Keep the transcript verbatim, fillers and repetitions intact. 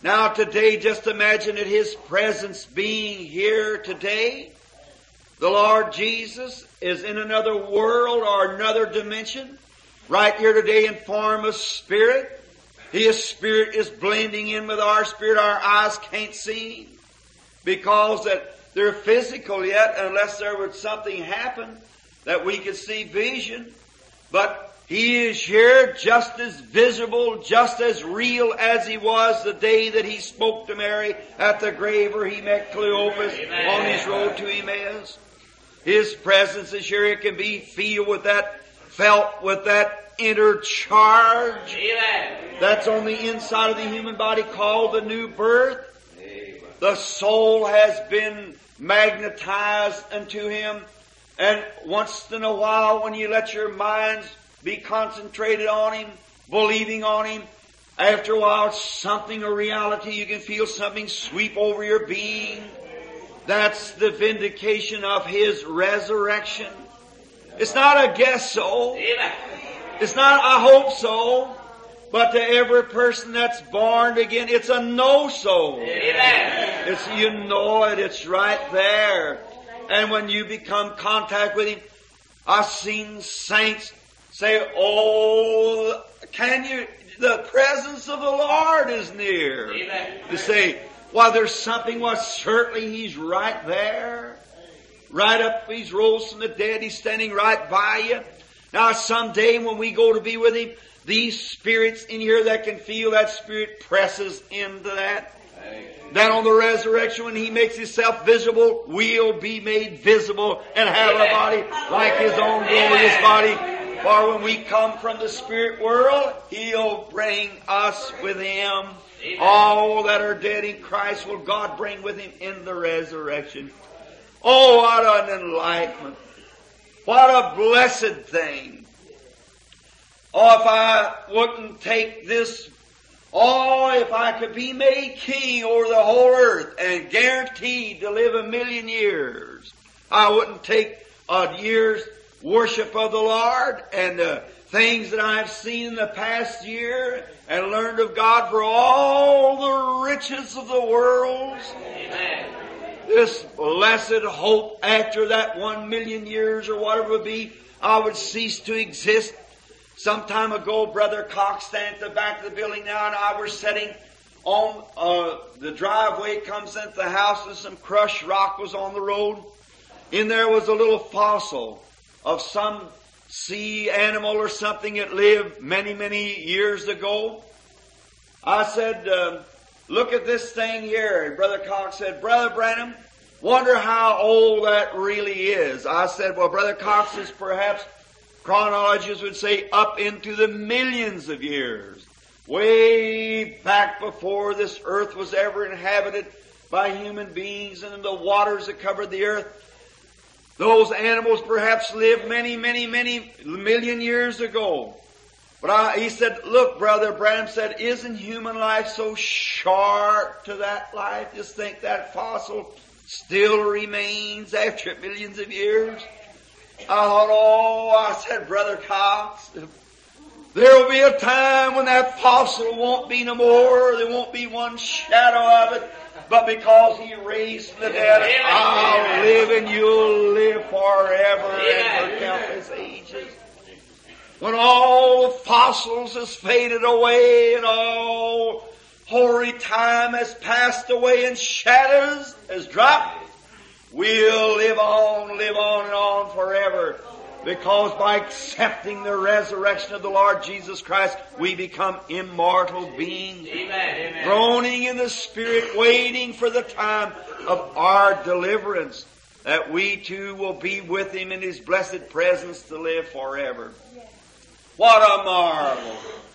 Now today, just imagine that His presence being here today. The Lord Jesus is in another world or another dimension. Right here today in form of spirit. His spirit is blending in with our spirit. Our eyes can't see. Because that they're physical yet, unless there would something happen that we could see vision. But He is here just as visible, just as real as He was the day that He spoke to Mary at the grave where He met Cleopas Amen. On His road to Emmaus. His presence is here. It can be feel with that, felt with that inner charge. Amen. That's on the inside of the human body called the new birth. Amen. The soul has been magnetized unto Him. And once in a while when you let your minds be concentrated on Him, believing on Him, after a while something, a reality, you can feel something sweep over your being. That's the vindication of His resurrection. It's not a guess so. It's not I hope so. But to every person that's born again, it's a know so. It's, you know it, it's right there. And when you become contact with Him, I've seen saints say, oh, can you, the presence of the Lord is near. Amen. To say, well, there's something, well, certainly He's right there. Right up, He's rose from the dead, He's standing right by you. Now, someday when we go to be with Him, these spirits in here that can feel that Spirit presses into that. Then on the resurrection, when He makes Himself visible, we'll be made visible and have a body like His own glorious body. For when we come from the spirit world, He'll bring us with Him. All that are dead in Christ will God bring with Him in the resurrection. Oh, what an enlightenment. What a blessed thing. Oh, if I wouldn't take this, oh, if I could be made king over the whole earth and guaranteed to live a million years, I wouldn't take a year's worship of the Lord and the things that I've seen in the past year and learned of God for all the riches of the world. Amen. This blessed hope after that one million years or whatever it would be, I would cease to exist. Some time ago, Brother Cox standing at the back of the building now, and I were sitting on uh, the driveway, comes into the house, and some crushed rock was on the road. In there was a little fossil of some sea animal or something that lived many, many years ago. I said, uh, look at this thing here. And Brother Cox said, Brother Branham, wonder how old that really is. I said, well, Brother Cox is perhaps, chronologists would say, up into the millions of years. Way back before this earth was ever inhabited by human beings and the waters that covered the earth. Those animals perhaps lived many, many, many million years ago. But I, he said, look, Brother Branham said, isn't human life so short to that life? Just think that fossil still remains after millions of years. I thought, oh, I said, Brother Cox, there will be a time when that fossil won't be no more. There won't be one shadow of it. But because He raised from the dead, I'll live and you'll live forever and for countless ages. When all the fossils has faded away and all hoary time has passed away and shadows has dropped, we'll live on, live on and on forever. Because by accepting the resurrection of the Lord Jesus Christ, we become immortal beings. Amen. Groaning in the Spirit, waiting for the time of our deliverance, that we too will be with Him in His blessed presence to live forever. What a marvel!